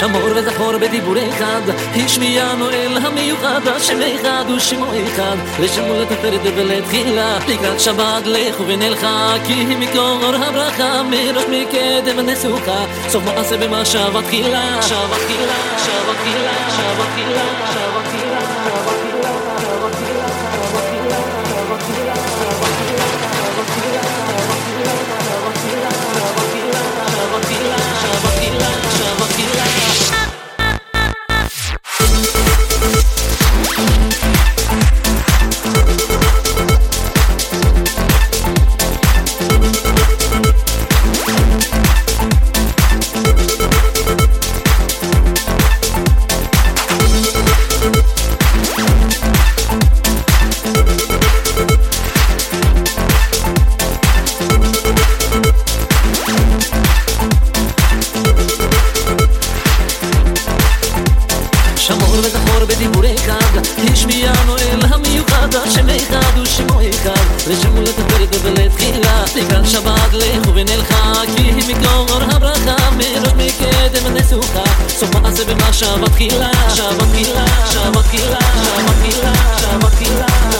שמור וזכור בדיבור אחד, השמיענו אל המיוחד, השם אחד ושמו אחד, לשמו לתפארת ולתחילה, לקראת שבת לכו ונלכה, כי מקור הברכה, מראש מקדם נסוכה, סוף מעשה במחשבה תחילה, שבה תחילה, שבה תחילה, שבה תחילה, שבה תחילה, שבה תחילה, שבה תחילה, שבה תחילה, שבה תחילה, שבה תחילה, שבה תחילה, שמור וזכור בדיבור אחד, השמיענו אל המיוחד, השם אחד ושמו אחד, לשמו לתפארת ולתחילה, לקראת שבת לכו ונלכה, כי מקור הברכה, מראש מקדם נסוכה, סוף מעשה במחשבה תחילה, שבה תחילה, שבה תחילה, שבה תחילה, שבה תחילה.